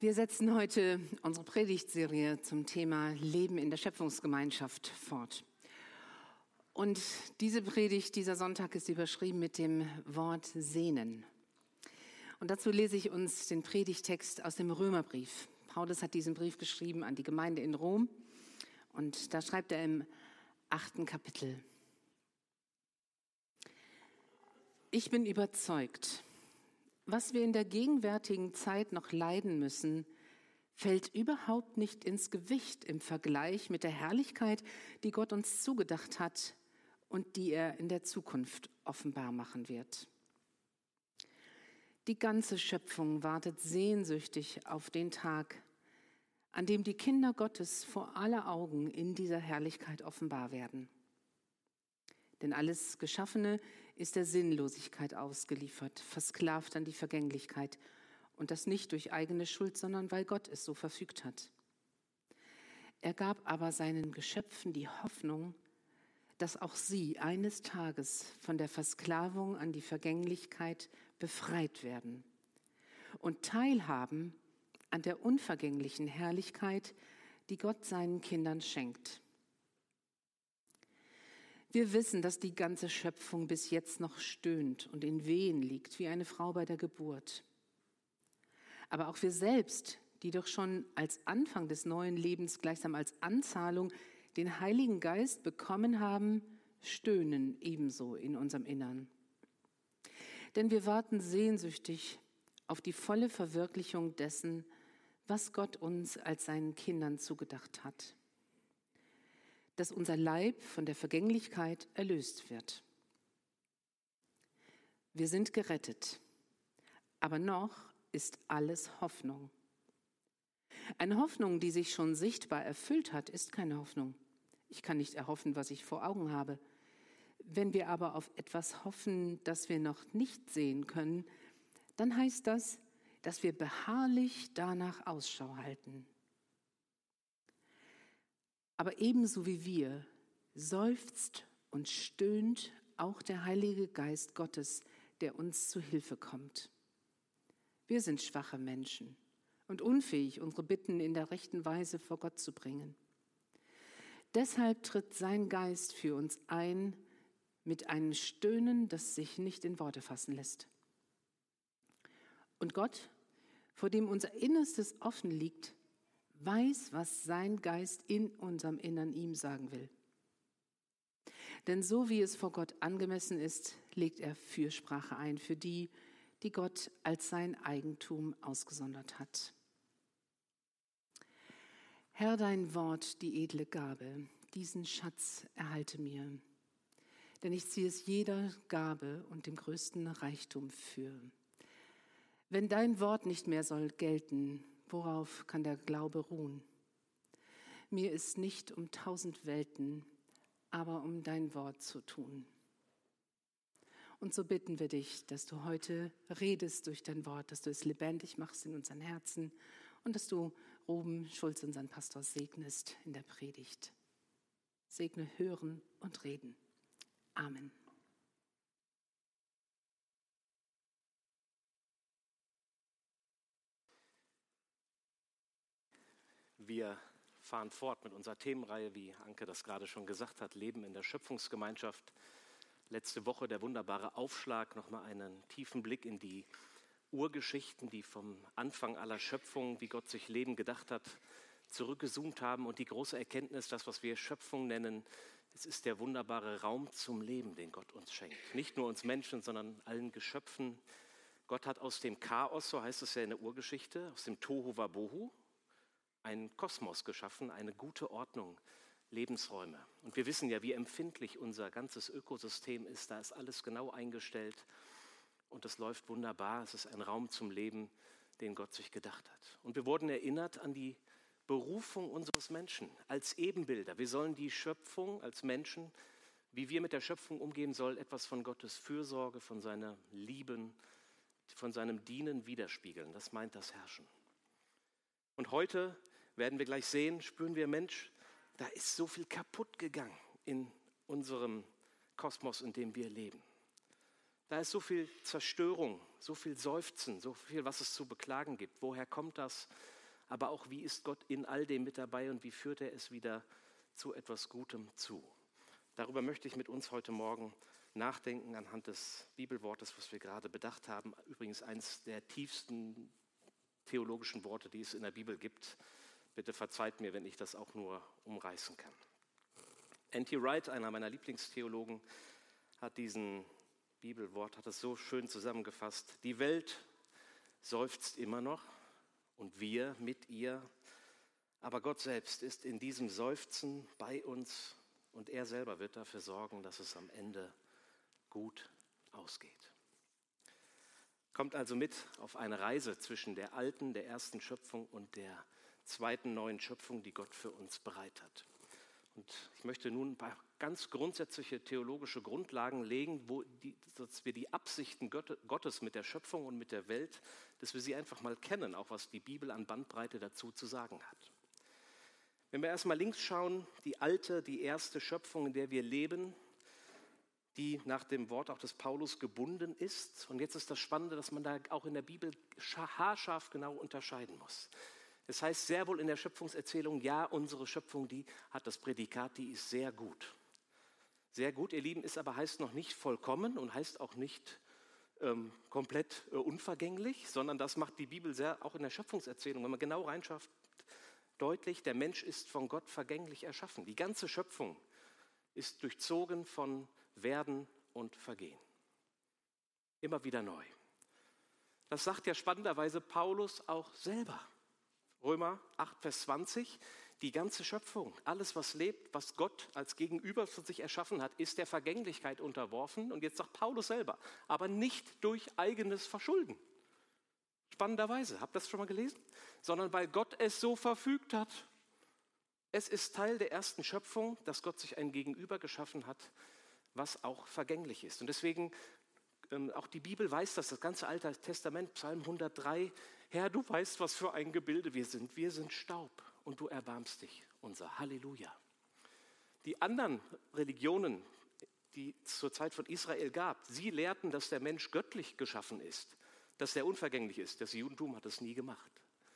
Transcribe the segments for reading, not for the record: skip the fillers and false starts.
Wir setzen heute unsere Predigtserie zum Thema Leben in der Schöpfungsgemeinschaft fort. Und diese Predigt, dieser Sonntag ist überschrieben mit dem Wort Sehnen. Und dazu lese ich uns den Predigttext aus dem Römerbrief. Paulus hat diesen Brief geschrieben an die Gemeinde in Rom und da schreibt er im 8. Kapitel: Ich bin überzeugt, was wir in der gegenwärtigen Zeit noch leiden müssen, fällt überhaupt nicht ins Gewicht im Vergleich mit der Herrlichkeit, die Gott uns zugedacht hat und die er in der Zukunft offenbar machen wird. Die ganze Schöpfung wartet sehnsüchtig auf den Tag, an dem die Kinder Gottes vor aller Augen in dieser Herrlichkeit offenbar werden. Denn alles Geschaffene ist der Sinnlosigkeit ausgeliefert, versklavt an die Vergänglichkeit. Und das nicht durch eigene Schuld, sondern weil Gott es so verfügt hat. Er gab aber seinen Geschöpfen die Hoffnung, dass auch sie eines Tages von der Versklavung an die Vergänglichkeit befreit werden und teilhaben an der unvergänglichen Herrlichkeit, die Gott seinen Kindern schenkt. Wir wissen, dass die ganze Schöpfung bis jetzt noch stöhnt und in Wehen liegt, wie eine Frau bei der Geburt. Aber auch wir selbst, die doch schon als Anfang des neuen Lebens gleichsam als Anzahlung den Heiligen Geist bekommen haben, stöhnen ebenso in unserem Innern. Denn wir warten sehnsüchtig auf die volle Verwirklichung dessen, was Gott uns als seinen Kindern zugedacht hat. Dass unser Leib von der Vergänglichkeit erlöst wird. Wir sind gerettet, aber noch ist alles Hoffnung. Eine Hoffnung, die sich schon sichtbar erfüllt hat, ist keine Hoffnung. Ich kann nicht erhoffen, was ich vor Augen habe. Wenn wir aber auf etwas hoffen, das wir noch nicht sehen können, dann heißt das, dass wir beharrlich danach Ausschau halten. Aber ebenso wie wir seufzt und stöhnt auch der Heilige Geist Gottes, der uns zu Hilfe kommt. Wir sind schwache Menschen und unfähig, unsere Bitten in der rechten Weise vor Gott zu bringen. Deshalb tritt sein Geist für uns ein mit einem Stöhnen, das sich nicht in Worte fassen lässt. Und Gott, vor dem unser Innerstes offen liegt, weiß, was sein Geist in unserem Innern ihm sagen will. Denn so wie es vor Gott angemessen ist, legt er Fürsprache ein für die, die Gott als sein Eigentum ausgesondert hat. Herr, dein Wort, die edle Gabe, diesen Schatz erhalte mir, denn ich ziehe es jeder Gabe und dem größten Reichtum für. Wenn dein Wort nicht mehr soll gelten, worauf kann der Glaube ruhen? Mir ist nicht um 1000 Welten, aber um dein Wort zu tun. Und so bitten wir dich, dass du heute redest durch dein Wort, dass du es lebendig machst in unseren Herzen und dass du Ruben Schulz, unseren Pastor, segnest in der Predigt. Segne hören und reden. Amen. Wir fahren fort mit unserer Themenreihe, wie Anke das gerade schon gesagt hat, Leben in der Schöpfungsgemeinschaft. Letzte Woche der wunderbare Aufschlag, nochmal einen tiefen Blick in die Urgeschichten, die vom Anfang aller Schöpfung, wie Gott sich Leben gedacht hat, zurückgezoomt haben. Und die große Erkenntnis, das, was wir Schöpfung nennen, es ist der wunderbare Raum zum Leben, den Gott uns schenkt. Nicht nur uns Menschen, sondern allen Geschöpfen. Gott hat aus dem Chaos, so heißt es ja in der Urgeschichte, aus dem Tohu Wabohu, einen Kosmos geschaffen, eine gute Ordnung, Lebensräume. Und wir wissen ja, wie empfindlich unser ganzes Ökosystem ist. Da ist alles genau eingestellt und es läuft wunderbar. Es ist ein Raum zum Leben, den Gott sich gedacht hat. Und wir wurden erinnert an die Berufung unseres Menschen als Ebenbilder. Wir sollen die Schöpfung als Menschen, wie wir mit der Schöpfung umgehen sollen, etwas von Gottes Fürsorge, von seiner Liebe, von seinem Dienen widerspiegeln. Das meint das Herrschen. Und heute werden wir gleich sehen, spüren wir, Mensch, da ist so viel kaputt gegangen in unserem Kosmos, in dem wir leben. Da ist so viel Zerstörung, so viel Seufzen, so viel, was es zu beklagen gibt. Woher kommt das? aber auch wie ist Gott in all dem mit dabei und wie führt er es wieder zu etwas Gutem zu. Darüber möchte ich mit uns heute Morgen nachdenken anhand des Bibelwortes, was wir gerade bedacht haben. Übrigens eines der tiefsten theologischen Worte, die es in der Bibel gibt. Bitte verzeiht mir, wenn ich das auch nur umreißen kann. N.T. Wright, einer meiner Lieblingstheologen, hat diesen Bibelwort, hat es so schön zusammengefasst. Die Welt seufzt immer noch und wir mit ihr, aber Gott selbst ist in diesem Seufzen bei uns und er selber wird dafür sorgen, dass es am Ende gut ausgeht. Kommt also mit auf eine Reise zwischen der alten, der ersten Schöpfung und der zweiten neuen Schöpfung, die Gott für uns bereit hat. Und ich möchte nun ein paar ganz grundsätzliche theologische Grundlagen legen, dass wir die Absichten Gottes mit der Schöpfung und mit der Welt, dass wir sie einfach mal kennen, auch was die Bibel an Bandbreite dazu zu sagen hat. Wenn wir erstmal links schauen, die alte, die erste Schöpfung, in der wir leben, die nach dem Wort auch des Paulus gebunden ist. Und jetzt ist das Spannende, dass man da auch in der Bibel haarscharf genau unterscheiden muss. Es heißt sehr wohl in der Schöpfungserzählung, ja, unsere Schöpfung, die hat das Prädikat, die ist sehr gut. Sehr gut, ihr Lieben, ist aber heißt noch nicht vollkommen und heißt auch nicht komplett unvergänglich, sondern das macht die Bibel sehr, auch in der Schöpfungserzählung, wenn man genau reinschaut, deutlich, der Mensch ist von Gott vergänglich erschaffen. Die ganze Schöpfung ist durchzogen von Werden und Vergehen. Immer wieder neu. Das sagt ja spannenderweise Paulus auch selber. Römer 8, Vers 20, die ganze Schöpfung, alles was lebt, was Gott als Gegenüber für sich erschaffen hat, ist der Vergänglichkeit unterworfen. Und jetzt sagt Paulus selber, aber nicht durch eigenes Verschulden. Spannenderweise, habt ihr das schon mal gelesen? Sondern weil Gott es so verfügt hat. Es ist Teil der ersten Schöpfung, dass Gott sich ein Gegenüber geschaffen hat, was auch vergänglich ist. Und deswegen, auch die Bibel weiß das ganze Alte Testament, Psalm 103, Herr, du weißt, was für ein Gebilde wir sind Staub und du erbarmst dich, unser Halleluja. Die anderen Religionen, die es zur Zeit von Israel gab, sie lehrten, dass der Mensch göttlich geschaffen ist, dass er unvergänglich ist. Das Judentum hat es nie gemacht.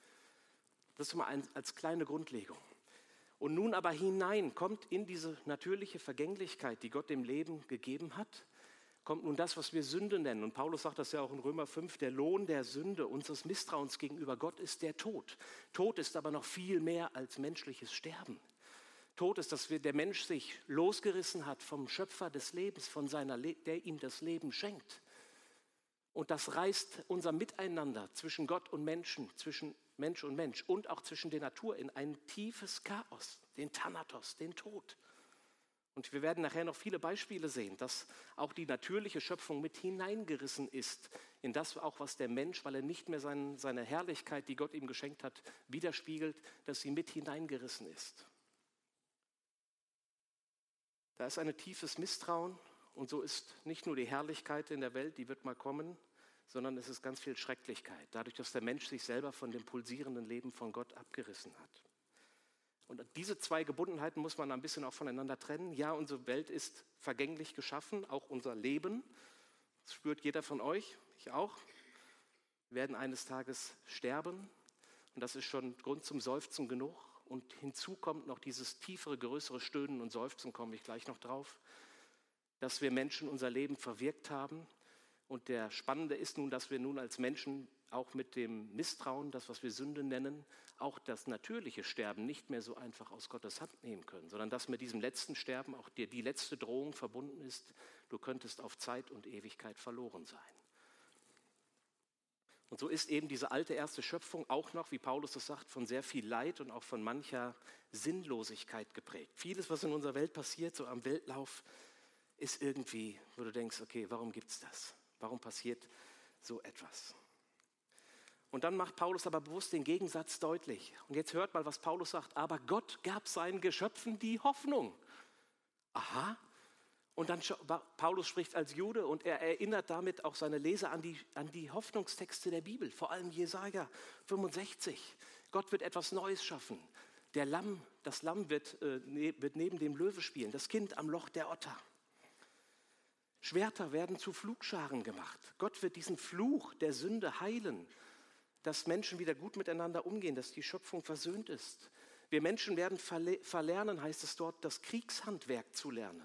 Das ist mal als kleine Grundlegung. Und nun aber hinein kommt in diese natürliche Vergänglichkeit, die Gott dem Leben gegeben hat, kommt nun das, was wir Sünde nennen. Und Paulus sagt das ja auch in Römer 5, der Lohn der Sünde, unseres Misstrauens gegenüber Gott ist der Tod. Tod ist aber noch viel mehr als menschliches Sterben. Tod ist, dass der Mensch sich losgerissen hat vom Schöpfer des Lebens, der ihm das Leben schenkt. Und das reißt unser Miteinander zwischen Gott und Menschen, zwischen Mensch und Mensch und auch zwischen der Natur in ein tiefes Chaos, den Thanatos, den Tod. Und wir werden nachher noch viele Beispiele sehen, dass auch die natürliche Schöpfung mit hineingerissen ist in das auch, was der Mensch, weil er nicht mehr seine Herrlichkeit, die Gott ihm geschenkt hat, widerspiegelt, dass sie mit hineingerissen ist. Da ist ein tiefes Misstrauen und so ist nicht nur die Herrlichkeit in der Welt, die wird mal kommen, sondern es ist ganz viel Schrecklichkeit, dadurch, dass der Mensch sich selber von dem pulsierenden Leben von Gott abgerissen hat. Und diese zwei Gebundenheiten muss man ein bisschen auch voneinander trennen. Ja, unsere Welt ist vergänglich geschaffen, auch unser Leben. Das spürt jeder von euch, ich auch. Wir werden eines Tages sterben und das ist schon Grund zum Seufzen genug. Und hinzu kommt noch dieses tiefere, größere Stöhnen und Seufzen, komme ich gleich noch drauf, dass wir Menschen unser Leben verwirkt haben. Und der Spannende ist nun, dass wir nun als Menschen auch mit dem Misstrauen, das, was wir Sünde nennen, auch das natürliche Sterben nicht mehr so einfach aus Gottes Hand nehmen können, sondern dass mit diesem letzten Sterben auch dir die letzte Drohung verbunden ist, du könntest auf Zeit und Ewigkeit verloren sein. Und so ist eben diese alte erste Schöpfung auch noch, wie Paulus das sagt, von sehr viel Leid und auch von mancher Sinnlosigkeit geprägt. Vieles, was in unserer Welt passiert, so am Weltlauf, ist irgendwie, wo du denkst, okay, warum gibt es das? Warum passiert so etwas? Und dann macht Paulus aber bewusst den Gegensatz deutlich. Und jetzt hört mal, was Paulus sagt. Aber Gott gab seinen Geschöpfen die Hoffnung. Aha. Und dann Paulus spricht als Jude und er erinnert damit auch seine Leser an die Hoffnungstexte der Bibel, vor allem Jesaja 65. Gott wird etwas Neues schaffen. Das Lamm wird neben dem Löwe spielen, das Kind am Loch der Otter. Schwerter werden zu Pflugscharen gemacht. Gott wird diesen Fluch der Sünde heilen. dass Menschen wieder gut miteinander umgehen, dass die Schöpfung versöhnt ist. Wir Menschen werden verlernen, heißt es dort, das Kriegshandwerk zu lernen.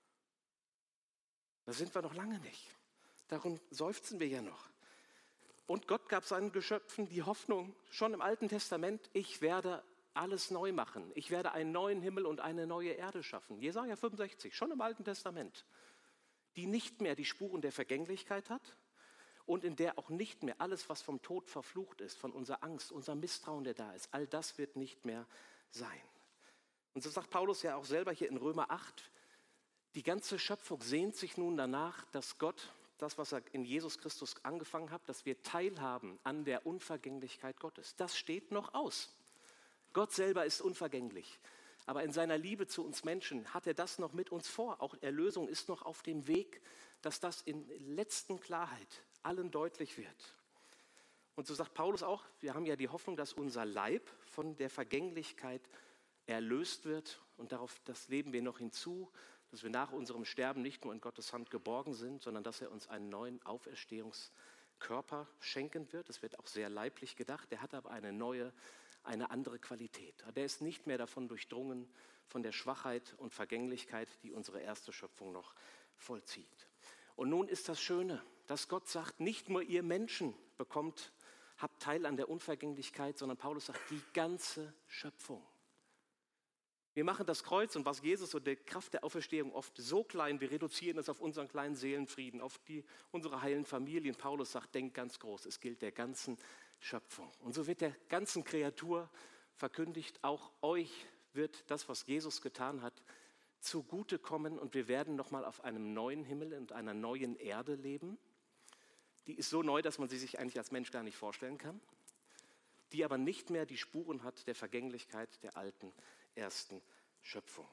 Da sind wir noch lange nicht. Darum seufzen wir ja noch. Und Gott gab seinen Geschöpfen die Hoffnung, schon im Alten Testament, ich werde alles neu machen. Ich werde einen neuen Himmel und eine neue Erde schaffen. Jesaja 65, schon im Alten Testament. Die nicht mehr die Spuren der Vergänglichkeit hat und in der auch nicht mehr alles, was vom Tod verflucht ist, von unserer Angst, unserem Misstrauen, der da ist, all das wird nicht mehr sein. Und so sagt Paulus ja auch selber hier in Römer 8, die ganze Schöpfung sehnt sich nun danach, dass Gott das, was er in Jesus Christus angefangen hat, dass wir teilhaben an der Unvergänglichkeit Gottes. Das steht noch aus. Gott selber ist unvergänglich. Aber in seiner Liebe zu uns Menschen hat er das noch mit uns vor. Auch Erlösung ist noch auf dem Weg, dass das in letzter Klarheit allen deutlich wird. Und so sagt Paulus auch, wir haben ja die Hoffnung, dass unser Leib von der Vergänglichkeit erlöst wird. Und darauf das leben wir noch hinzu, dass wir nach unserem Sterben nicht nur in Gottes Hand geborgen sind, sondern dass er uns einen neuen Auferstehungskörper schenken wird. Das wird auch sehr leiblich gedacht. Der hat aber eine andere Qualität. Der ist nicht mehr davon durchdrungen, von der Schwachheit und Vergänglichkeit, die unsere erste Schöpfung noch vollzieht. Und nun ist das Schöne, dass Gott sagt, nicht nur ihr Menschen habt Teil an der Unvergänglichkeit, sondern Paulus sagt, die ganze Schöpfung. Wir machen das Kreuz und was Jesus und die Kraft der Auferstehung oft so klein, wir reduzieren es auf unseren kleinen Seelenfrieden, auf unsere heilen Familien. Paulus sagt, denkt ganz groß, es gilt der ganzen Schöpfung. Und so wird der ganzen Kreatur verkündigt, auch euch wird das, was Jesus getan hat, zugutekommen und wir werden nochmal auf einem neuen Himmel und einer neuen Erde leben. Die ist so neu, dass man sie sich eigentlich als Mensch gar nicht vorstellen kann, die aber nicht mehr die Spuren hat der Vergänglichkeit der alten ersten Schöpfung.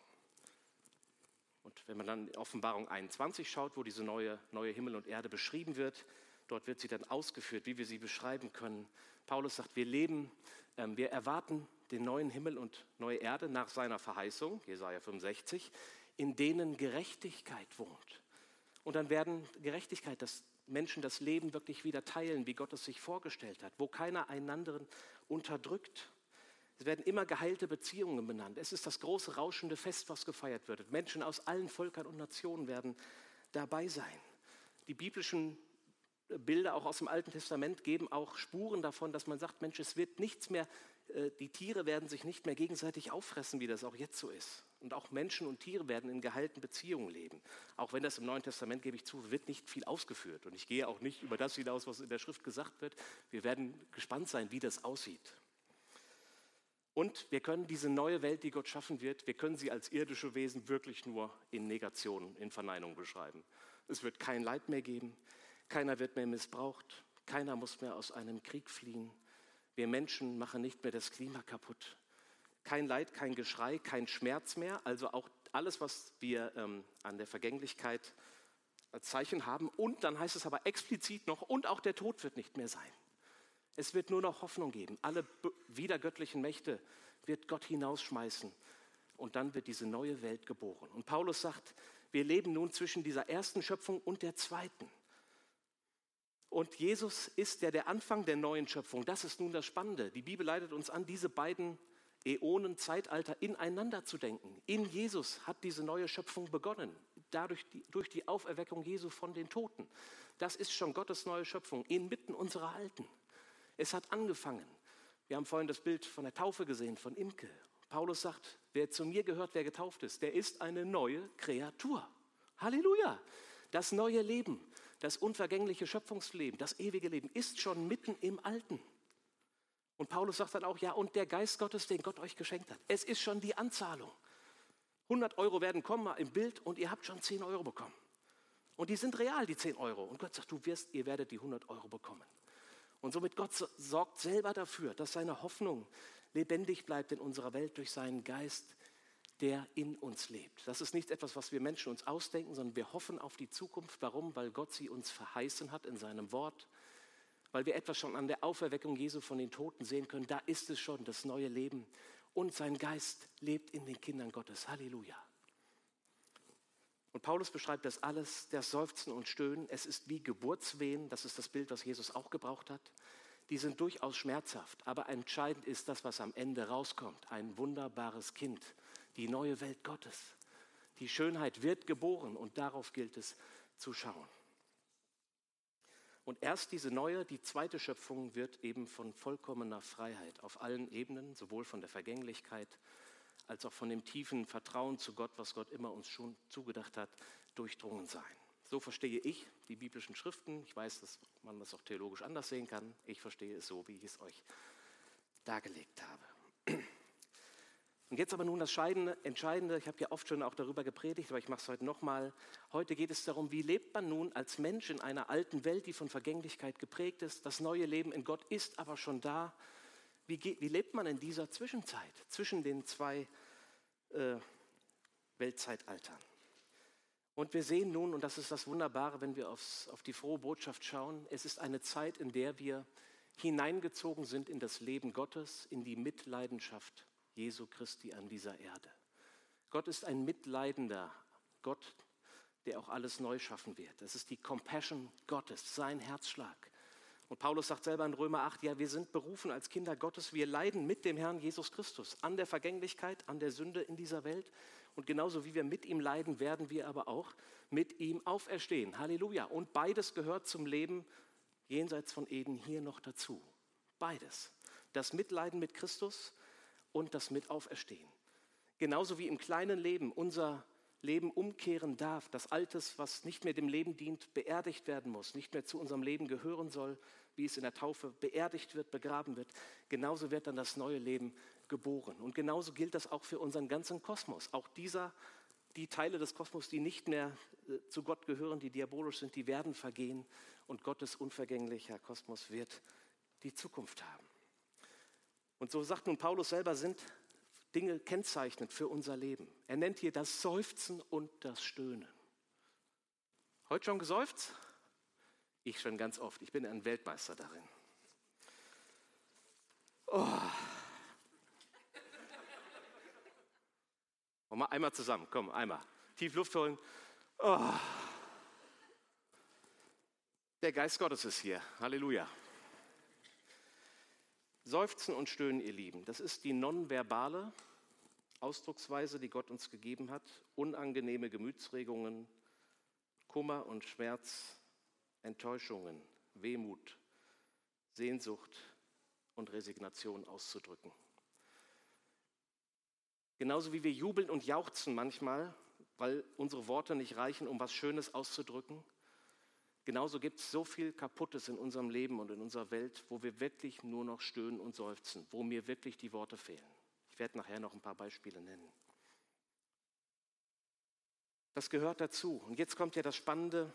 Und wenn man dann in Offenbarung 21 schaut, wo diese neue Himmel und Erde beschrieben wird, dort wird sie dann ausgeführt, wie wir sie beschreiben können. Paulus sagt, wir erwarten den neuen Himmel und neue Erde nach seiner Verheißung, Jesaja 65, in denen Gerechtigkeit wohnt. Und dann werden Gerechtigkeit, dass Menschen das Leben wirklich wieder teilen, wie Gott es sich vorgestellt hat, wo keiner einander unterdrückt. Es werden immer geheilte Beziehungen benannt. Es ist das große rauschende Fest, was gefeiert wird. Menschen aus allen Völkern und Nationen werden dabei sein. Die biblischen Bilder auch aus dem Alten Testament geben auch Spuren davon, dass man sagt, Mensch, es wird nichts mehr, die Tiere werden sich nicht mehr gegenseitig auffressen, wie das auch jetzt so ist. Und auch Menschen und Tiere werden in geheilten Beziehungen leben. Auch wenn das im Neuen Testament, gebe ich zu, wird nicht viel ausgeführt. Und ich gehe auch nicht über das hinaus, was in der Schrift gesagt wird. Wir werden gespannt sein, wie das aussieht. Und wir können diese neue Welt, die Gott schaffen wird, wir können sie als irdische Wesen wirklich nur in Negation, in Verneinung beschreiben. Es wird kein Leid mehr geben, keiner wird mehr missbraucht, keiner muss mehr aus einem Krieg fliehen. Wir Menschen machen nicht mehr das Klima kaputt. Kein Leid, kein Geschrei, kein Schmerz mehr. Also auch alles, was wir an der Vergänglichkeit als Zeichen haben. Und dann heißt es aber explizit noch, und auch der Tod wird nicht mehr sein. Es wird nur noch Hoffnung geben. Alle widergöttlichen Mächte wird Gott hinausschmeißen. Und dann wird diese neue Welt geboren. Und Paulus sagt, wir leben nun zwischen dieser ersten Schöpfung und der zweiten. Und Jesus ist der Anfang der neuen Schöpfung. Das ist nun das Spannende. Die Bibel leitet uns an, diese beiden Äonen, Zeitalter ineinander zu denken. In Jesus hat diese neue Schöpfung begonnen. Durch die Auferweckung Jesu von den Toten. Das ist schon Gottes neue Schöpfung inmitten unserer alten. Es hat angefangen. Wir haben vorhin das Bild von der Taufe gesehen, von Imke. Paulus sagt, wer zu mir gehört, wer getauft ist, der ist eine neue Kreatur. Halleluja! Das neue Leben, das unvergängliche Schöpfungsleben, das ewige Leben ist schon mitten im Alten. Und Paulus sagt dann auch, ja, und der Geist Gottes, den Gott euch geschenkt hat. Es ist schon die Anzahlung. 100 Euro werden kommen im Bild und ihr habt schon 10 Euro bekommen. Und die sind real, die 10 Euro. Und Gott sagt, ihr werdet die 100 Euro bekommen. Und somit Gott sorgt selber dafür, dass seine Hoffnung lebendig bleibt in unserer Welt durch seinen Geist, der in uns lebt. Das ist nicht etwas, was wir Menschen uns ausdenken, sondern wir hoffen auf die Zukunft. Warum? Weil Gott sie uns verheißen hat in seinem Wort. Weil wir etwas schon an der Auferweckung Jesu von den Toten sehen können. Da ist es schon, das neue Leben. Und sein Geist lebt in den Kindern Gottes. Halleluja. Und Paulus beschreibt das alles, das Seufzen und Stöhnen. Es ist wie Geburtswehen, das ist das Bild, was Jesus auch gebraucht hat. die sind durchaus schmerzhaft. Aber entscheidend ist das, was am Ende rauskommt. Ein wunderbares Kind, die neue Welt Gottes. Die Schönheit wird geboren und darauf gilt es zu schauen. Und erst diese neue, die zweite Schöpfung wird eben von vollkommener Freiheit auf allen Ebenen, sowohl von der Vergänglichkeit als auch von dem tiefen Vertrauen zu Gott, was Gott immer uns schon zugedacht hat, durchdrungen sein. So verstehe ich die biblischen Schriften. Ich weiß, dass man das auch theologisch anders sehen kann. Ich verstehe es so, wie ich es euch dargelegt habe. Und jetzt aber nun das Entscheidende, ich habe ja oft schon auch darüber gepredigt, aber ich mache es heute nochmal. Heute geht es darum, wie lebt man nun als Mensch in einer alten Welt, die von Vergänglichkeit geprägt ist. Das neue Leben in Gott ist aber schon da. Wie lebt man in dieser Zwischenzeit, zwischen den zwei Weltzeitaltern? Und wir sehen nun, und das ist das Wunderbare, wenn wir auf die frohe Botschaft schauen, es ist eine Zeit, in der wir hineingezogen sind in das Leben Gottes, in die Mitleidenschaft Jesu Christi an dieser Erde. Gott ist ein mitleidender Gott, der auch alles neu schaffen wird. Das ist die Compassion Gottes, sein Herzschlag. Und Paulus sagt selber in Römer 8, ja, wir sind berufen als Kinder Gottes, wir leiden mit dem Herrn Jesus Christus an der Vergänglichkeit, an der Sünde in dieser Welt. Und genauso wie wir mit ihm leiden, werden wir aber auch mit ihm auferstehen. Halleluja. Und beides gehört zum Leben jenseits von Eden hier noch dazu. Beides. Das Mitleiden mit Christus und das Mitauferstehen. Genauso wie im kleinen Leben unser Leben umkehren darf, das Altes, was nicht mehr dem Leben dient, beerdigt werden muss, nicht mehr zu unserem Leben gehören soll, wie es in der Taufe beerdigt wird, begraben wird, genauso wird dann das neue Leben geboren. Und genauso gilt das auch für unseren ganzen Kosmos. Auch die Teile des Kosmos, die nicht mehr zu Gott gehören, die diabolisch sind, die werden vergehen und Gottes unvergänglicher Kosmos wird die Zukunft haben. Und so sagt nun Paulus selber, sind Dinge kennzeichnend für unser Leben. Er nennt hier das Seufzen und das Stöhnen. Heute schon geseufzt? Ich schon ganz oft. Ich bin ein Weltmeister darin. Oh. Und mal einmal zusammen, komm, einmal. Tief Luft holen. Oh. Der Geist Gottes ist hier. Halleluja. Seufzen und Stöhnen, ihr Lieben, das ist die nonverbale Ausdrucksweise, die Gott uns gegeben hat. Unangenehme Gemütsregungen, Kummer und Schmerz, Enttäuschungen, Wehmut, Sehnsucht und Resignation auszudrücken. Genauso wie wir jubeln und jauchzen manchmal, weil unsere Worte nicht reichen, um was Schönes auszudrücken, genauso gibt es so viel Kaputtes in unserem Leben und in unserer Welt, wo wir wirklich nur noch stöhnen und seufzen, wo mir wirklich die Worte fehlen. Ich werde nachher noch ein paar Beispiele nennen. Das gehört dazu. Und jetzt kommt ja das Spannende.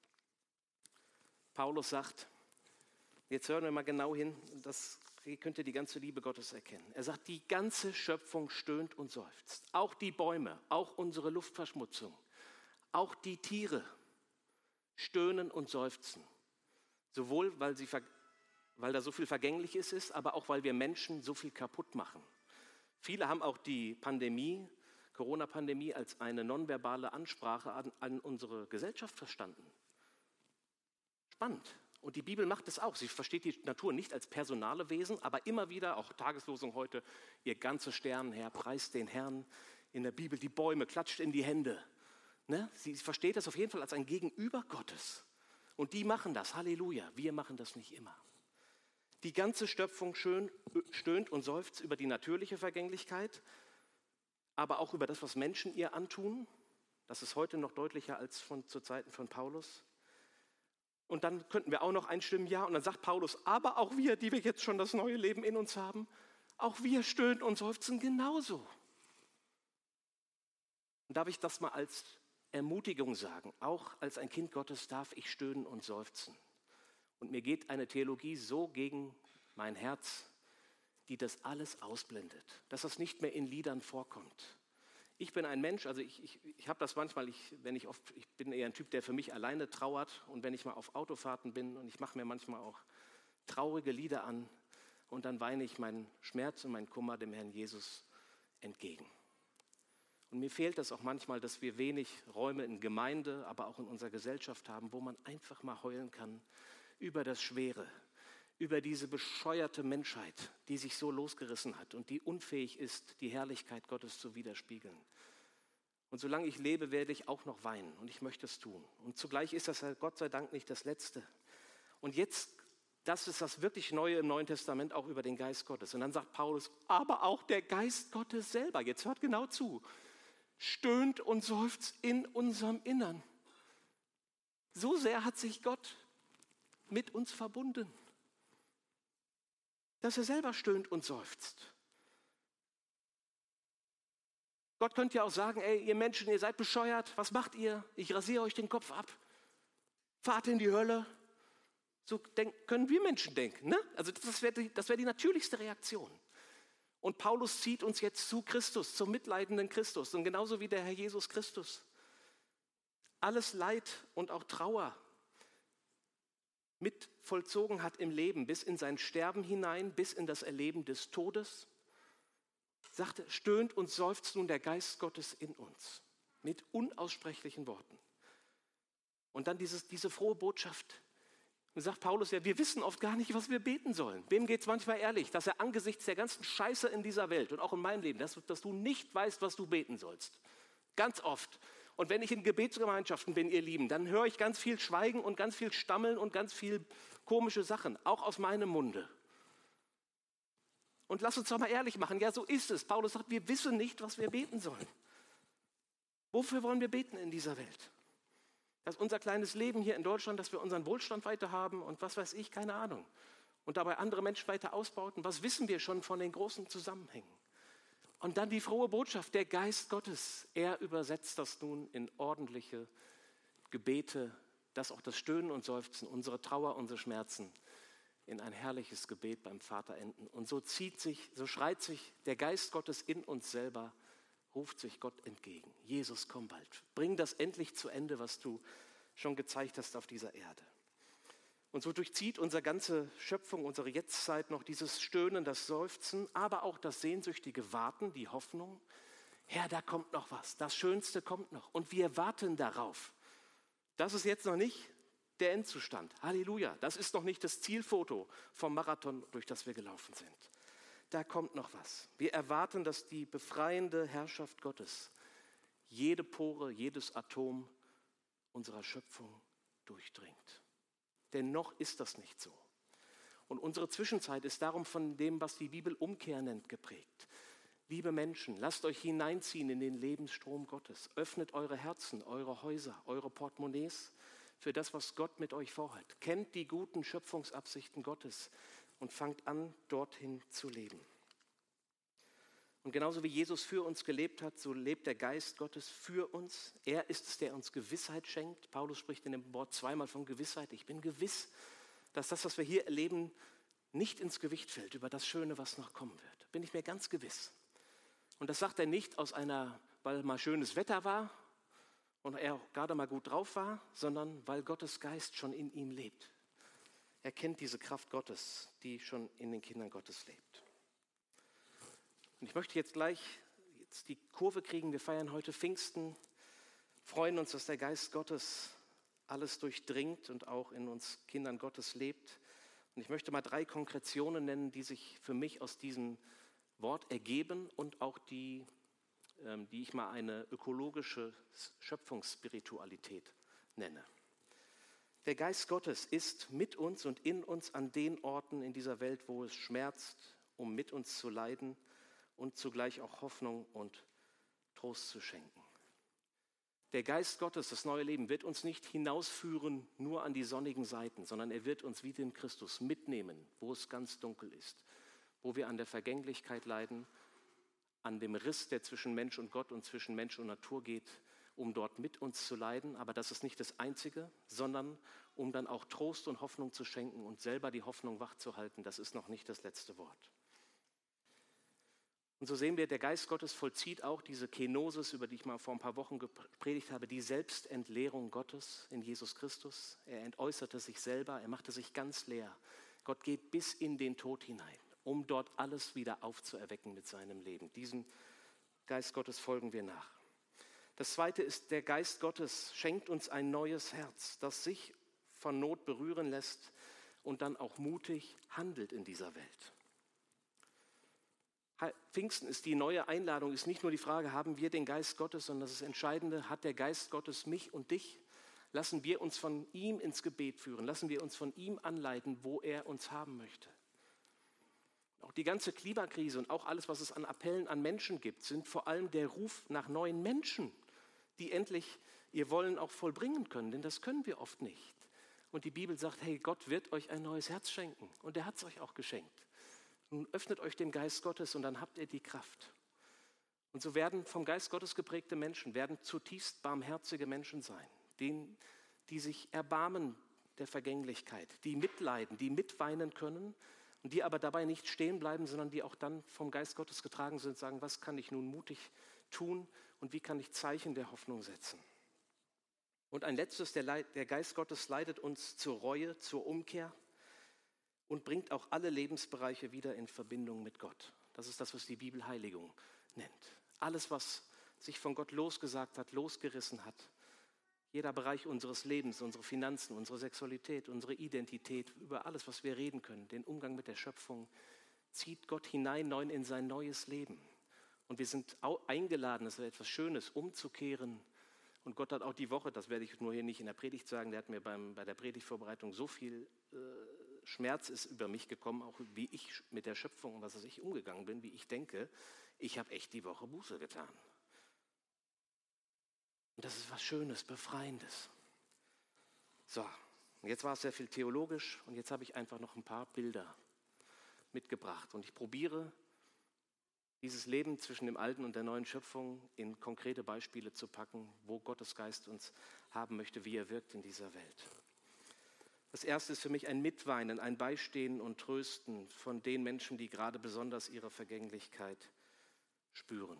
Paulus sagt, jetzt hören wir mal genau hin, hier könnt ihr die ganze Liebe Gottes erkennen. Er sagt, die ganze Schöpfung stöhnt und seufzt. Auch die Bäume, auch unsere Luftverschmutzung, auch die Tiere stöhnen und seufzen. Sowohl, weil da so viel Vergängliches ist, aber auch, weil wir Menschen so viel kaputt machen. Viele haben auch die Corona-Pandemie, als eine nonverbale Ansprache an unsere Gesellschaft verstanden. Spannend. Und die Bibel macht es auch. Sie versteht die Natur nicht als personale Wesen, aber immer wieder, auch Tageslosung heute, ihr ganzes Sternenheer preist den Herrn. In der Bibel die Bäume, klatscht in die Hände. Ne? Sie versteht das auf jeden Fall als ein Gegenüber Gottes. Und die machen das, Halleluja. Wir machen das nicht immer. Die ganze Schöpfung stöhnt und seufzt über die natürliche Vergänglichkeit, aber auch über das, was Menschen ihr antun. Das ist heute noch deutlicher als zu Zeiten von Paulus. Und dann könnten wir auch noch einstimmen, ja, und dann sagt Paulus, aber auch wir, die wir jetzt schon das neue Leben in uns haben, auch wir stöhnen und seufzen genauso. Und darf ich das mal als Ermutigung sagen, auch als ein Kind Gottes darf ich stöhnen und seufzen. Und mir geht eine Theologie so gegen mein Herz, die das alles ausblendet, dass das nicht mehr in Liedern vorkommt. Ich bin ein Mensch, also ich habe das manchmal, ich bin eher ein Typ, der für mich alleine trauert. Und wenn ich mal auf Autofahrten bin und ich mache mir manchmal auch traurige Lieder an und dann weine ich meinen Schmerz und meinen Kummer dem Herrn Jesus entgegen. Und mir fehlt das auch manchmal, dass wir wenig Räume in Gemeinde, aber auch in unserer Gesellschaft haben, wo man einfach mal heulen kann über das Schwere, über diese bescheuerte Menschheit, die sich so losgerissen hat und die unfähig ist, die Herrlichkeit Gottes zu widerspiegeln. Und solange ich lebe, werde ich auch noch weinen und ich möchte es tun. Und zugleich ist das Gott sei Dank nicht das Letzte. Und jetzt, das ist das wirklich Neue im Neuen Testament, auch über den Geist Gottes. Und dann sagt Paulus, aber auch der Geist Gottes selber, jetzt hört genau zu, stöhnt und seufzt in unserem Innern. So sehr hat sich Gott mit uns verbunden, dass er selber stöhnt und seufzt. Gott könnte ja auch sagen, ey, ihr Menschen, ihr seid bescheuert, was macht ihr? Ich rasiere euch den Kopf ab, fahrt in die Hölle. So können wir Menschen denken. Ne? Also das wäre die natürlichste Reaktion. Und Paulus zieht uns jetzt zu Christus, zum mitleidenden Christus. Und genauso wie der Herr Jesus Christus. Alles Leid und auch Trauer mit vollzogen hat im Leben, bis in sein Sterben hinein, bis in das Erleben des Todes, sagte, stöhnt und seufzt nun der Geist Gottes in uns. Mit unaussprechlichen Worten. Und dann diese frohe Botschaft. Und sagt Paulus ja, wir wissen oft gar nicht, was wir beten sollen. Wem geht es manchmal ehrlich, dass er angesichts der ganzen Scheiße in dieser Welt und auch in meinem Leben, dass du nicht weißt, was du beten sollst. Ganz oft. Und wenn ich in Gebetsgemeinschaften bin, ihr Lieben, dann höre ich ganz viel Schweigen und ganz viel Stammeln und ganz viel komische Sachen, auch aus meinem Munde. Und lass uns doch mal ehrlich machen, ja, so ist es. Paulus sagt, wir wissen nicht, was wir beten sollen. Wofür wollen wir beten in dieser Welt? Dass unser kleines Leben hier in Deutschland, dass wir unseren Wohlstand weiter haben und was weiß ich, keine Ahnung. Und dabei andere Menschen weiter ausbauten. Was wissen wir schon von den großen Zusammenhängen? Und dann die frohe Botschaft, der Geist Gottes, er übersetzt das nun in ordentliche Gebete, dass auch das Stöhnen und Seufzen, unsere Trauer, unsere Schmerzen in ein herrliches Gebet beim Vater enden. Und so schreit sich der Geist Gottes in uns selber, ruft sich Gott entgegen. Jesus, komm bald. Bring das endlich zu Ende, was du schon gezeigt hast auf dieser Erde. Und so durchzieht unsere ganze Schöpfung, unsere Jetztzeit noch dieses Stöhnen, das Seufzen, aber auch das sehnsüchtige Warten, die Hoffnung. Herr, da kommt noch was. Das Schönste kommt noch. Und wir warten darauf. Das ist jetzt noch nicht der Endzustand. Halleluja. Das ist noch nicht das Zielfoto vom Marathon, durch das wir gelaufen sind. Da kommt noch was. Wir erwarten, dass die befreiende Herrschaft Gottes jede Pore, jedes Atom unserer Schöpfung durchdringt. Denn noch ist das nicht so. Und unsere Zwischenzeit ist darum von dem, was die Bibel Umkehr nennt, geprägt. Liebe Menschen, lasst euch hineinziehen in den Lebensstrom Gottes. Öffnet eure Herzen, eure Häuser, eure Portemonnaies für das, was Gott mit euch vorhat. Kennt die guten Schöpfungsabsichten Gottes und fangt an, dorthin zu leben. Und genauso wie Jesus für uns gelebt hat, so lebt der Geist Gottes für uns. Er ist es, der uns Gewissheit schenkt. Paulus spricht in dem Wort zweimal von Gewissheit. Ich bin gewiss, dass das, was wir hier erleben, nicht ins Gewicht fällt über das Schöne, was noch kommen wird. Bin ich mir ganz gewiss. Und das sagt er nicht weil mal schönes Wetter war und er auch gerade mal gut drauf war, sondern weil Gottes Geist schon in ihm lebt. Er kennt diese Kraft Gottes, die schon in den Kindern Gottes lebt. Und ich möchte jetzt gleich die Kurve kriegen. Wir feiern heute Pfingsten, freuen uns, dass der Geist Gottes alles durchdringt und auch in uns Kindern Gottes lebt. Und ich möchte mal 3 Konkretionen nennen, die sich für mich aus diesem Wort ergeben und auch die ich mal eine ökologische Schöpfungsspiritualität nenne. Der Geist Gottes ist mit uns und in uns an den Orten in dieser Welt, wo es schmerzt, um mit uns zu leiden und zugleich auch Hoffnung und Trost zu schenken. Der Geist Gottes, das neue Leben, wird uns nicht hinausführen nur an die sonnigen Seiten, sondern er wird uns wie den Christus mitnehmen, wo es ganz dunkel ist, wo wir an der Vergänglichkeit leiden, an dem Riss, der zwischen Mensch und Gott und zwischen Mensch und Natur geht, um dort mit uns zu leiden. Aber das ist nicht das Einzige, sondern um dann auch Trost und Hoffnung zu schenken und selber die Hoffnung wachzuhalten. Das ist noch nicht das letzte Wort. Und so sehen wir, der Geist Gottes vollzieht auch diese Kenosis, über die ich mal vor ein paar Wochen gepredigt habe, die Selbstentleerung Gottes in Jesus Christus. Er entäußerte sich selber, er machte sich ganz leer. Gott geht bis in den Tod hinein, um dort alles wieder aufzuerwecken mit seinem Leben. Diesem Geist Gottes folgen wir nach. Das Zweite ist, der Geist Gottes schenkt uns ein neues Herz, das sich von Not berühren lässt und dann auch mutig handelt in dieser Welt. Pfingsten ist die neue Einladung, ist nicht nur die Frage, haben wir den Geist Gottes, sondern das Entscheidende, hat der Geist Gottes mich und dich? Lassen wir uns von ihm ins Gebet führen, lassen wir uns von ihm anleiten, wo er uns haben möchte. Auch die ganze Klimakrise und auch alles, was es an Appellen an Menschen gibt, sind vor allem der Ruf nach neuen Menschen, die endlich ihr Wollen auch vollbringen können, denn das können wir oft nicht. Und die Bibel sagt, hey, Gott wird euch ein neues Herz schenken und er hat es euch auch geschenkt. Nun öffnet euch dem Geist Gottes und dann habt ihr die Kraft. Und so werden vom Geist Gottes geprägte Menschen, werden zutiefst barmherzige Menschen sein, denen, die sich erbarmen der Vergänglichkeit, die mitleiden, die mitweinen können und die aber dabei nicht stehen bleiben, sondern die auch dann vom Geist Gottes getragen sind, sagen, was kann ich nun mutig tun und wie kann ich Zeichen der Hoffnung setzen. Und ein letztes, der Geist Gottes leitet uns zur Reue, zur Umkehr und bringt auch alle Lebensbereiche wieder in Verbindung mit Gott. Das ist das, was die Bibel Heiligung nennt. Alles, was sich von Gott losgesagt hat, losgerissen hat. Jeder Bereich unseres Lebens, unsere Finanzen, unsere Sexualität, unsere Identität, über alles, was wir reden können, den Umgang mit der Schöpfung, zieht Gott hinein neu in sein neues Leben. Und wir sind eingeladen, das ist etwas Schönes, umzukehren. Und Gott hat auch die Woche, das werde ich nur hier nicht in der Predigt sagen, der hat mir bei der Predigtvorbereitung so viel Schmerz ist über mich gekommen, auch wie ich mit der Schöpfung und was ich umgegangen bin, wie ich denke. Ich habe echt die Woche Buße getan. Und das ist was Schönes, Befreiendes. So, und jetzt war es sehr viel theologisch und jetzt habe ich einfach noch ein paar Bilder mitgebracht. Und ich probiere, dieses Leben zwischen dem Alten und der neuen Schöpfung in konkrete Beispiele zu packen, wo Gottes Geist uns haben möchte, wie er wirkt in dieser Welt. Das erste ist für mich ein Mitweinen, ein Beistehen und Trösten von den Menschen, die gerade besonders ihre Vergänglichkeit spüren.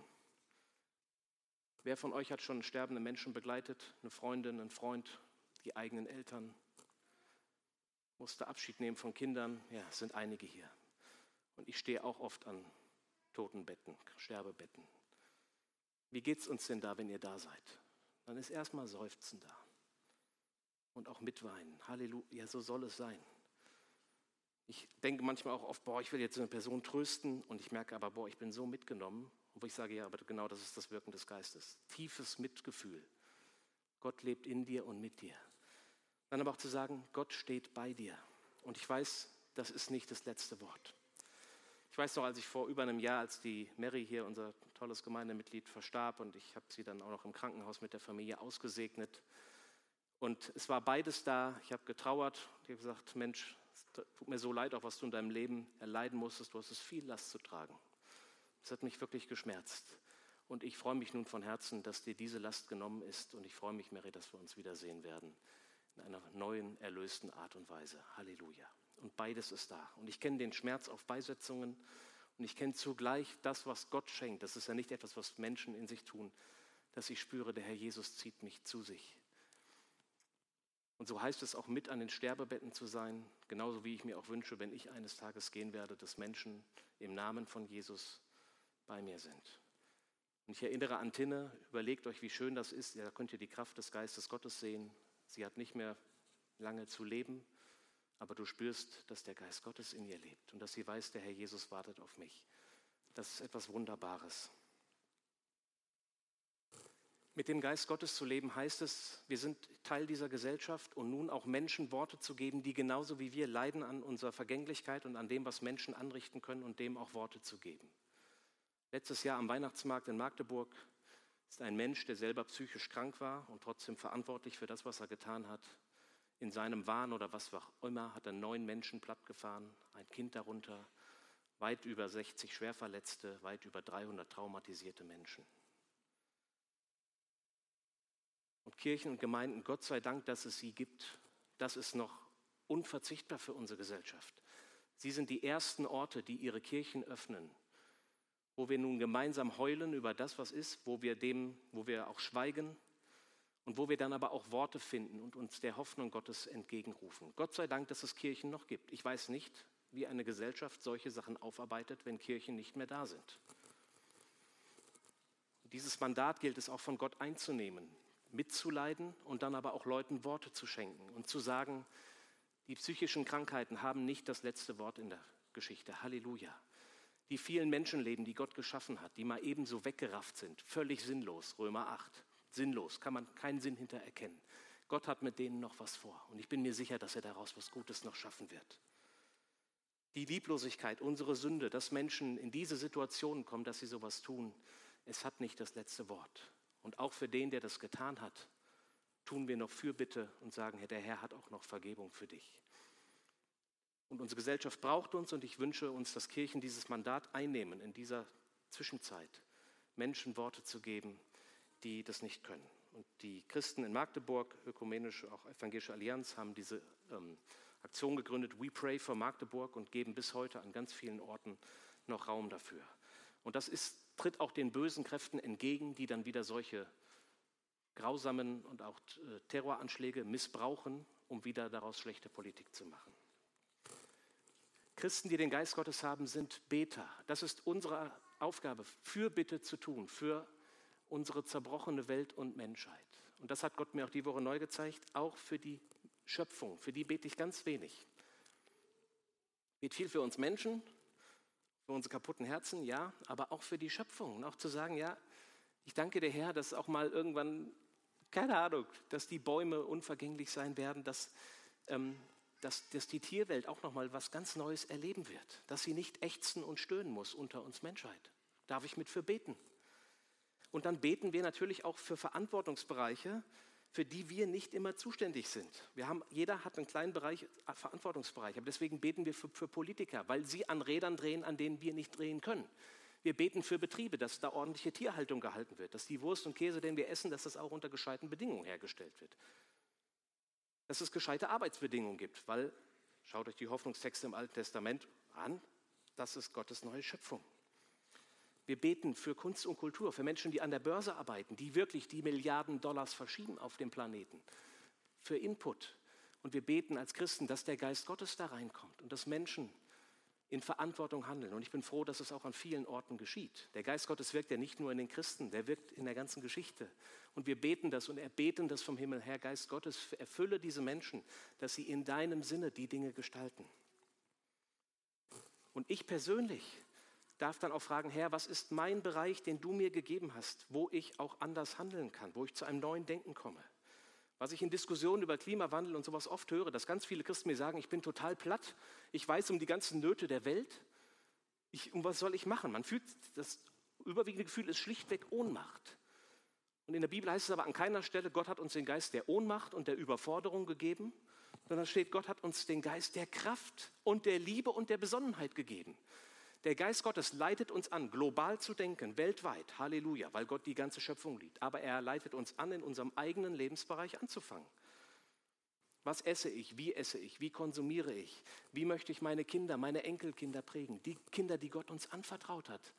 Wer von euch hat schon sterbende Menschen begleitet? Eine Freundin, einen Freund, die eigenen Eltern? Musste Abschied nehmen von Kindern? Ja, es sind einige hier. Und ich stehe auch oft an Totenbetten, Sterbebetten. Wie geht's uns denn da, wenn ihr da seid? Dann ist erstmal Seufzen da. Und auch mitweinen. Halleluja, so soll es sein. Ich denke manchmal auch oft, ich will jetzt eine Person trösten und ich merke aber, ich bin so mitgenommen. Wo ich sage, ja, aber genau das ist das Wirken des Geistes. Tiefes Mitgefühl. Gott lebt in dir und mit dir. Dann aber auch zu sagen, Gott steht bei dir. Und ich weiß, das ist nicht das letzte Wort. Ich weiß noch, als ich vor über einem Jahr, als die Mary hier, unser tolles Gemeindemitglied, verstarb und ich habe sie dann auch noch im Krankenhaus mit der Familie ausgesegnet. Und es war beides da. Ich habe getrauert. Ich habe gesagt, Mensch, es tut mir so leid, auch was du in deinem Leben erleiden musstest. Du hast es viel Last zu tragen. Das hat mich wirklich geschmerzt. Und ich freue mich nun von Herzen, dass dir diese Last genommen ist. Und ich freue mich, Mary, dass wir uns wiedersehen werden. In einer neuen, erlösten Art und Weise. Halleluja. Und beides ist da. Und ich kenne den Schmerz auf Beisetzungen. Und ich kenne zugleich das, was Gott schenkt. Das ist ja nicht etwas, was Menschen in sich tun. Dass ich spüre, der Herr Jesus zieht mich zu sich. Und so heißt es auch, mit an den Sterbebetten zu sein, genauso wie ich mir auch wünsche, wenn ich eines Tages gehen werde, dass Menschen im Namen von Jesus bei mir sind. Und ich erinnere an Tinne, überlegt euch, wie schön das ist. Da könnt ihr die Kraft des Geistes Gottes sehen. Sie hat nicht mehr lange zu leben, aber du spürst, dass der Geist Gottes in ihr lebt und dass sie weiß, der Herr Jesus wartet auf mich. Das ist etwas Wunderbares. Mit dem Geist Gottes zu leben heißt es, wir sind Teil dieser Gesellschaft und nun auch Menschen Worte zu geben, die genauso wie wir leiden an unserer Vergänglichkeit und an dem, was Menschen anrichten können und dem auch Worte zu geben. Letztes Jahr am Weihnachtsmarkt in Magdeburg ist ein Mensch, der selber psychisch krank war und trotzdem verantwortlich für das, was er getan hat. In seinem Wahn oder was auch immer hat er 9 Menschen plattgefahren, ein Kind darunter, weit über 60 Schwerverletzte, weit über 300 traumatisierte Menschen. Und Kirchen und Gemeinden, Gott sei Dank, dass es sie gibt, das ist noch unverzichtbar für unsere Gesellschaft. Sie sind die ersten Orte, die ihre Kirchen öffnen, wo wir nun gemeinsam heulen über das, was ist, wo wir auch schweigen und wo wir dann aber auch Worte finden und uns der Hoffnung Gottes entgegenrufen. Gott sei Dank, dass es Kirchen noch gibt. Ich weiß nicht, wie eine Gesellschaft solche Sachen aufarbeitet, wenn Kirchen nicht mehr da sind. Dieses Mandat gilt es auch von Gott einzunehmen, mitzuleiden und dann aber auch Leuten Worte zu schenken und zu sagen, Die psychischen Krankheiten haben nicht das letzte Wort in der Geschichte. Halleluja. Die vielen Menschenleben, die Gott geschaffen hat, die mal ebenso weggerafft sind, völlig sinnlos, Römer 8. Sinnlos, kann man keinen Sinn hinter erkennen. Gott hat mit denen noch was vor und ich bin mir sicher, dass er daraus was Gutes noch schaffen wird. Die Lieblosigkeit, unsere Sünde, dass Menschen in diese Situation kommen, dass sie sowas tun, es hat nicht das letzte Wort. Und auch für den, der das getan hat, tun wir noch Fürbitte und sagen, der Herr hat auch noch Vergebung für dich. Und unsere Gesellschaft braucht uns und ich wünsche uns, dass Kirchen dieses Mandat einnehmen, in dieser Zwischenzeit Menschen Worte zu geben, die das nicht können. Und die Christen in Magdeburg, ökumenische, auch evangelische Allianz, haben diese Aktion gegründet, We Pray for Magdeburg, und geben bis heute an ganz vielen Orten noch Raum dafür. Und das tritt auch den bösen Kräften entgegen, die dann wieder solche grausamen und auch Terroranschläge missbrauchen, um wieder daraus schlechte Politik zu machen. Christen, die den Geist Gottes haben, sind Beter. Das ist unsere Aufgabe, Fürbitte zu tun, für unsere zerbrochene Welt und Menschheit. Und das hat Gott mir auch die Woche neu gezeigt, auch für die Schöpfung, für die bete ich ganz wenig. Bete viel für uns Menschen, für unsere kaputten Herzen, ja, aber auch für die Schöpfung. Und auch zu sagen, ja, ich danke dir, Herr, dass auch mal irgendwann, keine Ahnung, dass die Bäume unvergänglich sein werden, dass die Tierwelt auch noch mal was ganz Neues erleben wird, dass sie nicht ächzen und stöhnen muss unter uns Menschheit. Darf ich mit für beten? Und dann beten wir natürlich auch für Verantwortungsbereiche, für die wir nicht immer zuständig sind. Jeder hat einen kleinen Verantwortungsbereich, aber deswegen beten wir für Politiker, weil sie an Rädern drehen, an denen wir nicht drehen können. Wir beten für Betriebe, dass da ordentliche Tierhaltung gehalten wird, dass die Wurst und Käse, den wir essen, dass das auch unter gescheiten Bedingungen hergestellt wird. Dass es gescheite Arbeitsbedingungen gibt, weil, schaut euch die Hoffnungstexte im Alten Testament an, das ist Gottes neue Schöpfung. Wir beten für Kunst und Kultur, für Menschen, die an der Börse arbeiten, die wirklich die Milliarden Dollars verschieben auf dem Planeten, für Input. Und wir beten als Christen, dass der Geist Gottes da reinkommt und dass Menschen in Verantwortung handeln. Und ich bin froh, dass es auch an vielen Orten geschieht. Der Geist Gottes wirkt ja nicht nur in den Christen, der wirkt in der ganzen Geschichte. Und wir beten das und erbeten das vom Himmel her. Geist Gottes, erfülle diese Menschen, dass sie in deinem Sinne die Dinge gestalten. Und ich persönlich darf dann auch fragen, Herr, was ist mein Bereich, den du mir gegeben hast, wo ich auch anders handeln kann, wo ich zu einem neuen Denken komme. Was ich in Diskussionen über Klimawandel und sowas oft höre, dass ganz viele Christen mir sagen, ich bin total platt, ich weiß um die ganzen Nöte der Welt, was soll ich machen? Das überwiegende Gefühl ist schlichtweg Ohnmacht. Und in der Bibel heißt es aber an keiner Stelle, Gott hat uns den Geist der Ohnmacht und der Überforderung gegeben, sondern steht, Gott hat uns den Geist der Kraft und der Liebe und der Besonnenheit gegeben. Der Geist Gottes leitet uns an, global zu denken, weltweit, Halleluja, weil Gott die ganze Schöpfung liebt. Aber er leitet uns an, in unserem eigenen Lebensbereich anzufangen. Was esse ich? Wie konsumiere ich? Wie möchte ich meine Kinder, meine Enkelkinder prägen? Die Kinder, die Gott uns anvertraut hat.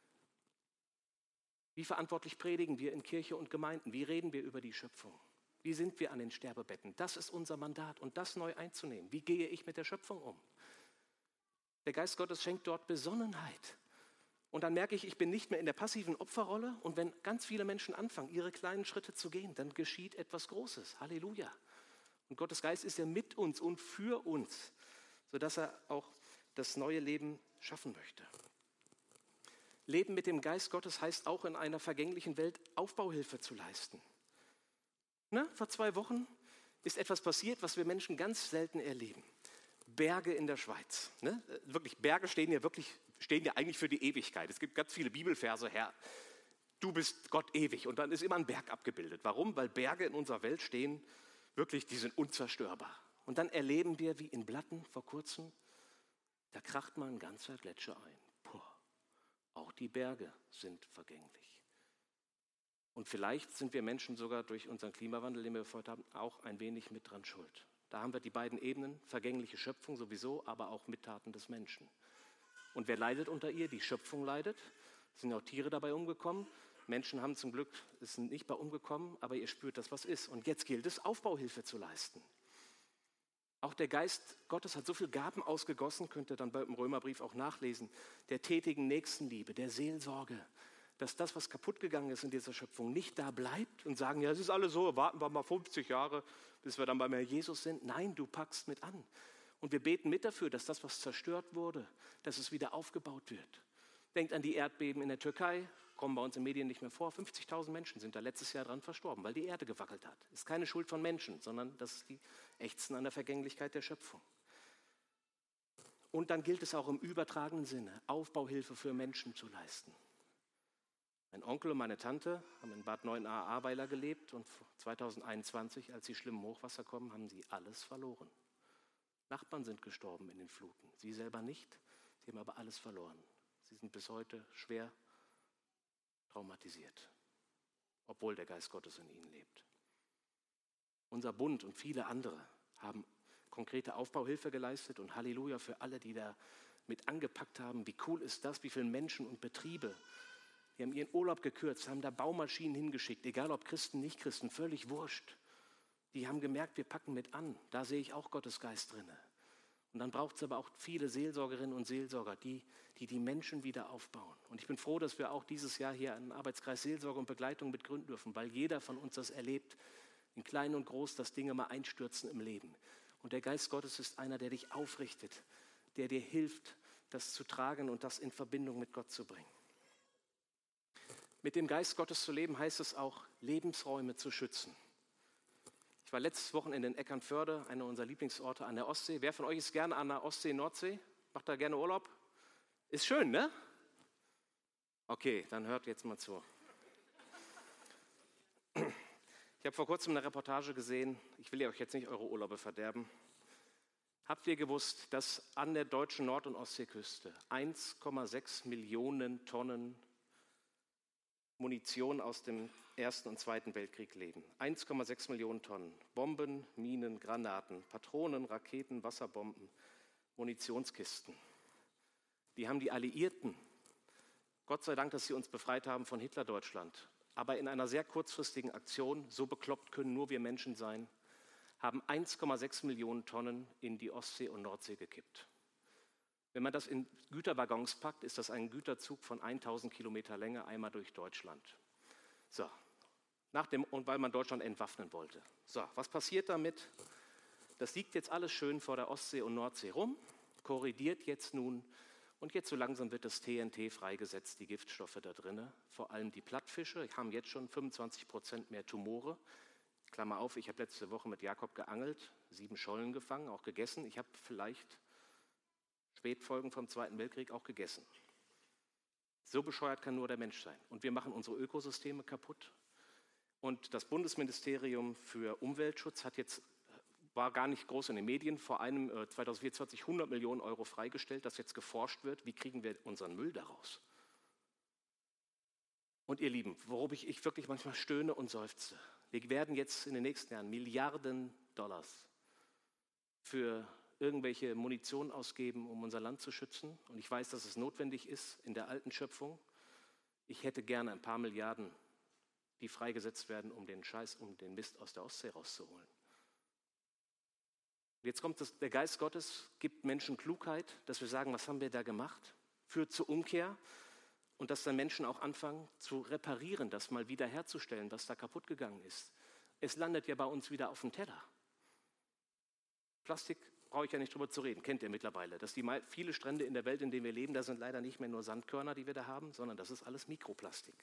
Wie verantwortlich predigen wir in Kirche und Gemeinden? Wie reden wir über die Schöpfung? Wie sind wir an den Sterbebetten? Das ist unser Mandat und das neu einzunehmen. Wie gehe ich mit der Schöpfung um? Der Geist Gottes schenkt dort Besonnenheit. Und dann merke ich, ich bin nicht mehr in der passiven Opferrolle. Und wenn ganz viele Menschen anfangen, ihre kleinen Schritte zu gehen, dann geschieht etwas Großes. Halleluja. Und Gottes Geist ist ja mit uns und für uns, sodass er auch das neue Leben schaffen möchte. Leben mit dem Geist Gottes heißt auch in einer vergänglichen Welt Aufbauhilfe zu leisten. Vor 2 Wochen ist etwas passiert, was wir Menschen ganz selten erleben. Berge in der Schweiz. Wirklich, Berge stehen ja eigentlich für die Ewigkeit. Es gibt ganz viele Bibelverse, Herr, du bist Gott ewig. Und dann ist immer ein Berg abgebildet. Warum? Weil Berge in unserer Welt stehen, wirklich, die sind unzerstörbar. Und dann erleben wir, wie in Blatten vor kurzem, da kracht mal ein ganzer Gletscher ein. Auch die Berge sind vergänglich. Und vielleicht sind wir Menschen sogar durch unseren Klimawandel, den wir verfolgt haben, auch ein wenig mit dran schuld. Da haben wir die beiden Ebenen, vergängliche Schöpfung sowieso, aber auch Mittaten des Menschen. Und wer leidet unter ihr? Die Schöpfung leidet. Es sind auch Tiere dabei umgekommen. Menschen haben zum Glück, sind nicht bei umgekommen, aber ihr spürt, dass was ist. Und jetzt gilt es, Aufbauhilfe zu leisten. Auch der Geist Gottes hat so viele Gaben ausgegossen, könnt ihr dann beim Römerbrief auch nachlesen, der tätigen Nächstenliebe, der Seelsorge, dass das, was kaputt gegangen ist in dieser Schöpfung, nicht da bleibt und sagen, ja, es ist alles so, warten wir mal 50 Jahre, bis wir dann beim Herrn Jesus sind. Nein, du packst mit an. Und wir beten mit dafür, dass das, was zerstört wurde, dass es wieder aufgebaut wird. Denkt an die Erdbeben in der Türkei, kommen bei uns in Medien nicht mehr vor. 50.000 Menschen sind da letztes Jahr dran verstorben, weil die Erde gewackelt hat. Ist keine Schuld von Menschen, sondern das ist die Ächzen an der Vergänglichkeit der Schöpfung. Und dann gilt es auch im übertragenen Sinne, Aufbauhilfe für Menschen zu leisten. Mein Onkel und meine Tante haben in Bad 9a Ahrweiler gelebt und 2021, als die schlimmen Hochwasser kommen, haben sie alles verloren. Nachbarn sind gestorben in den Fluten, sie selber nicht, sie haben aber alles verloren. Sie sind bis heute schwer traumatisiert, obwohl der Geist Gottes in ihnen lebt. Unser Bund und viele andere haben konkrete Aufbauhilfe geleistet und Halleluja für alle, die da mit angepackt haben. Wie cool ist das, wie viele Menschen und Betriebe, die haben ihren Urlaub gekürzt, haben da Baumaschinen hingeschickt, egal ob Christen, nicht Christen, völlig wurscht. Die haben gemerkt, wir packen mit an. Da sehe ich auch Gottes Geist drin. Und dann braucht es aber auch viele Seelsorgerinnen und Seelsorger, die Menschen wieder aufbauen. Und ich bin froh, dass wir auch dieses Jahr hier einen Arbeitskreis Seelsorge und Begleitung mitgründen dürfen, weil jeder von uns das erlebt, in klein und groß, dass Dinge mal einstürzen im Leben. Und der Geist Gottes ist einer, der dich aufrichtet, der dir hilft, das zu tragen und das in Verbindung mit Gott zu bringen. Mit dem Geist Gottes zu leben, heißt es auch, Lebensräume zu schützen. Ich war letztes Wochenende in Eckernförde, einer unserer Lieblingsorte an der Ostsee. Wer von euch ist gerne an der Ostsee, Nordsee? Macht da gerne Urlaub? Ist schön, ne? Okay, dann hört jetzt mal zu. Ich habe vor kurzem eine Reportage gesehen. Ich will ja euch jetzt nicht eure Urlaube verderben. Habt ihr gewusst, dass an der deutschen Nord- und Ostseeküste 1,6 Millionen Tonnen Munition aus dem Ersten und Zweiten Weltkrieg leben? 1,6 Millionen Tonnen. Bomben, Minen, Granaten, Patronen, Raketen, Wasserbomben, Munitionskisten. Die haben die Alliierten, Gott sei Dank, dass sie uns befreit haben von Hitlerdeutschland, aber in einer sehr kurzfristigen Aktion, so bekloppt können nur wir Menschen sein, haben 1,6 Millionen Tonnen in die Ostsee und Nordsee gekippt. Wenn man das in Güterwaggons packt, ist das ein Güterzug von 1000 Kilometer Länge einmal durch Deutschland. So, und weil man Deutschland entwaffnen wollte. So, was passiert damit? Das liegt jetzt alles schön vor der Ostsee und Nordsee rum, korrodiert jetzt nun und jetzt so langsam wird das TNT freigesetzt, die Giftstoffe da drin. Vor allem die Plattfische haben jetzt schon 25% mehr Tumore. Klammer auf, ich habe letzte Woche mit Jakob geangelt, 7 Schollen gefangen, auch gegessen. Ich habe vielleicht Spätfolgen vom Zweiten Weltkrieg auch gegessen. So bescheuert kann nur der Mensch sein. Und wir machen unsere Ökosysteme kaputt. Und das Bundesministerium für Umweltschutz war gar nicht groß in den Medien, vor einem 2024 100 Millionen Euro freigestellt, dass jetzt geforscht wird, wie kriegen wir unseren Müll daraus. Und ihr Lieben, worüber ich wirklich manchmal stöhne und seufze, wir werden jetzt in den nächsten Jahren Milliarden Dollars für irgendwelche Munition ausgeben, um unser Land zu schützen. Und ich weiß, dass es notwendig ist in der alten Schöpfung. Ich hätte gerne ein paar Milliarden, die freigesetzt werden, um den Mist aus der Ostsee rauszuholen. Jetzt kommt der Geist Gottes, gibt Menschen Klugheit, dass wir sagen, was haben wir da gemacht? Führt zur Umkehr und dass dann Menschen auch anfangen zu reparieren, das mal wieder herzustellen, was da kaputt gegangen ist. Es landet ja bei uns wieder auf dem Teller. Plastik brauche ich ja nicht drüber zu reden, kennt ihr mittlerweile. Dass viele Strände in der Welt, in denen wir leben, da sind leider nicht mehr nur Sandkörner, die wir da haben, sondern das ist alles Mikroplastik.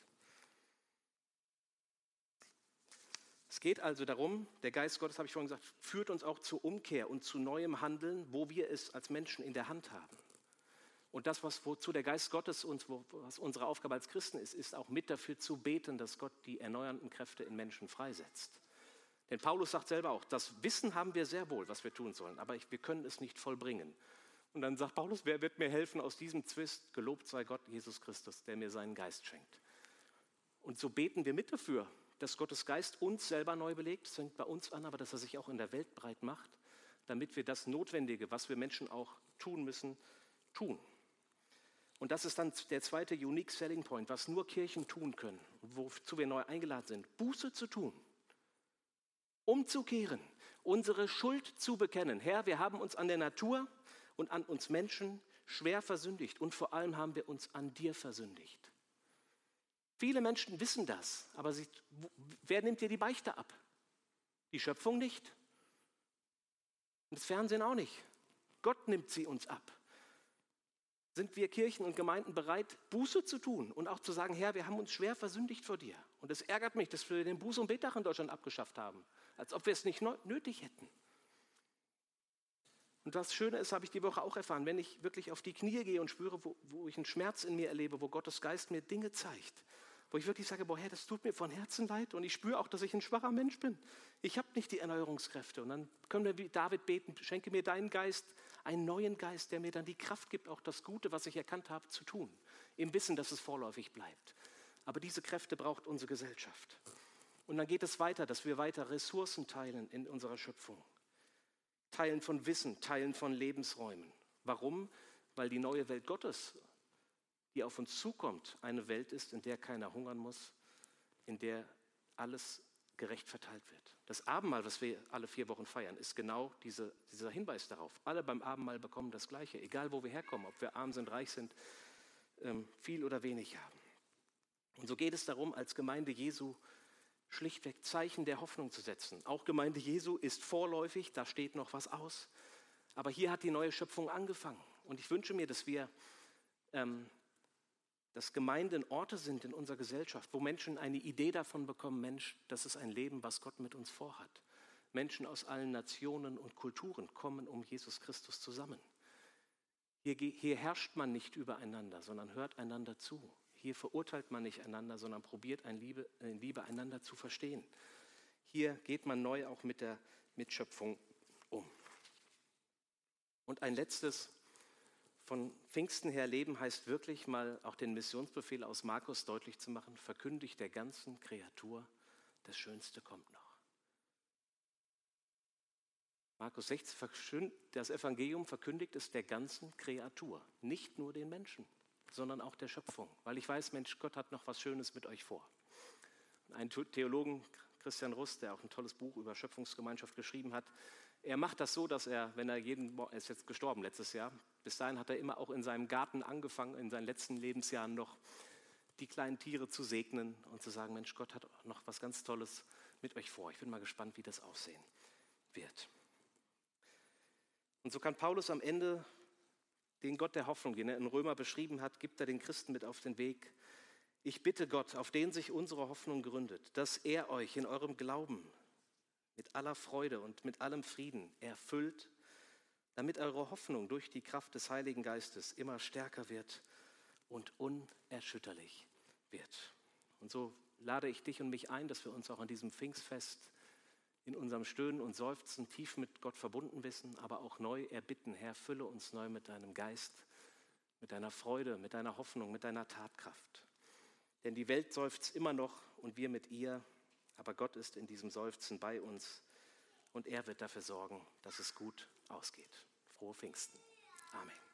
Es geht also darum, der Geist Gottes, habe ich vorhin gesagt, führt uns auch zur Umkehr und zu neuem Handeln, wo wir es als Menschen in der Hand haben. Und das, wozu der Geist Gottes was unsere Aufgabe als Christen ist auch mit dafür zu beten, dass Gott die erneuernden Kräfte in Menschen freisetzt. Denn Paulus sagt selber auch, das Wissen haben wir sehr wohl, was wir tun sollen, aber wir können es nicht vollbringen. Und dann sagt Paulus, wer wird mir helfen aus diesem Zwist? Gelobt sei Gott, Jesus Christus, der mir seinen Geist schenkt. Und so beten wir mit dafür, dass Gottes Geist uns selber neu belegt, das fängt bei uns an, aber dass er sich auch in der Welt breit macht, damit wir das Notwendige, was wir Menschen auch tun müssen, tun. Und das ist dann der zweite Unique Selling Point, was nur Kirchen tun können, wozu wir neu eingeladen sind, Buße zu tun. Umzukehren, unsere Schuld zu bekennen. Herr, wir haben uns an der Natur und an uns Menschen schwer versündigt und vor allem haben wir uns an dir versündigt. Viele Menschen wissen das, aber wer nimmt dir die Beichte ab? Die Schöpfung nicht. Und das Fernsehen auch nicht. Gott nimmt sie uns ab. Sind wir Kirchen und Gemeinden bereit, Buße zu tun und auch zu sagen, Herr, wir haben uns schwer versündigt vor dir. Und es ärgert mich, dass wir den Buße- und Bettag in Deutschland abgeschafft haben, als ob wir es nicht nötig hätten. Und das Schöne ist, habe ich die Woche auch erfahren, wenn ich wirklich auf die Knie gehe und spüre, wo ich einen Schmerz in mir erlebe, wo Gottes Geist mir Dinge zeigt, wo ich wirklich sage, boah Herr, das tut mir von Herzen leid und ich spüre auch, dass ich ein schwacher Mensch bin. Ich habe nicht die Erneuerungskräfte. Und dann können wir wie David beten, schenke mir deinen Geist, einen neuen Geist, der mir dann die Kraft gibt, auch das Gute, was ich erkannt habe, zu tun. Im Wissen, dass es vorläufig bleibt. Aber diese Kräfte braucht unsere Gesellschaft. Und dann geht es weiter, dass wir weiter Ressourcen teilen in unserer Schöpfung. Teilen von Wissen, Teilen von Lebensräumen. Warum? Weil die neue Welt Gottes, die auf uns zukommt, eine Welt ist, in der keiner hungern muss, in der alles gerecht verteilt wird. Das Abendmahl, was wir alle 4 Wochen feiern, ist genau dieser Hinweis darauf. Alle beim Abendmahl bekommen das Gleiche, egal wo wir herkommen, ob wir arm sind, reich sind, viel oder wenig haben. Und so geht es darum, als Gemeinde Jesu schlichtweg Zeichen der Hoffnung zu setzen. Auch Gemeinde Jesu ist vorläufig, da steht noch was aus. Aber hier hat die neue Schöpfung angefangen. Und ich wünsche mir, dass Gemeinden Orte sind in unserer Gesellschaft, wo Menschen eine Idee davon bekommen, Mensch, das ist ein Leben, was Gott mit uns vorhat. Menschen aus allen Nationen und Kulturen kommen um Jesus Christus zusammen. Hier herrscht man nicht übereinander, sondern hört einander zu. Hier verurteilt man nicht einander, sondern probiert in Liebe einander zu verstehen. Hier geht man neu auch mit der Mitschöpfung um. Und ein letztes, von Pfingsten her leben heißt wirklich mal auch den Missionsbefehl aus Markus deutlich zu machen, verkündigt der ganzen Kreatur, das Schönste kommt noch. Markus 16, das Evangelium verkündigt es der ganzen Kreatur, nicht nur den Menschen, sondern auch der Schöpfung. Weil ich weiß, Mensch, Gott hat noch was Schönes mit euch vor. Ein Theologen, Christian Rust, der auch ein tolles Buch über Schöpfungsgemeinschaft geschrieben hat, er macht das so, dass er ist jetzt gestorben letztes Jahr, bis dahin hat er immer auch in seinem Garten angefangen, in seinen letzten Lebensjahren noch die kleinen Tiere zu segnen und zu sagen, Mensch, Gott hat noch was ganz Tolles mit euch vor. Ich bin mal gespannt, wie das aussehen wird. Und so kann Paulus am Ende den Gott der Hoffnung, den er in Römer beschrieben hat, gibt er den Christen mit auf den Weg. Ich bitte Gott, auf den sich unsere Hoffnung gründet, dass er euch in eurem Glauben mit aller Freude und mit allem Frieden erfüllt, damit eure Hoffnung durch die Kraft des Heiligen Geistes immer stärker wird und unerschütterlich wird. Und so lade ich dich und mich ein, dass wir uns auch an diesem Pfingstfest in unserem Stöhnen und Seufzen tief mit Gott verbunden wissen, aber auch neu erbitten, Herr, fülle uns neu mit deinem Geist, mit deiner Freude, mit deiner Hoffnung, mit deiner Tatkraft. Denn die Welt seufzt immer noch und wir mit ihr, aber Gott ist in diesem Seufzen bei uns und er wird dafür sorgen, dass es gut ausgeht. Frohe Pfingsten. Amen.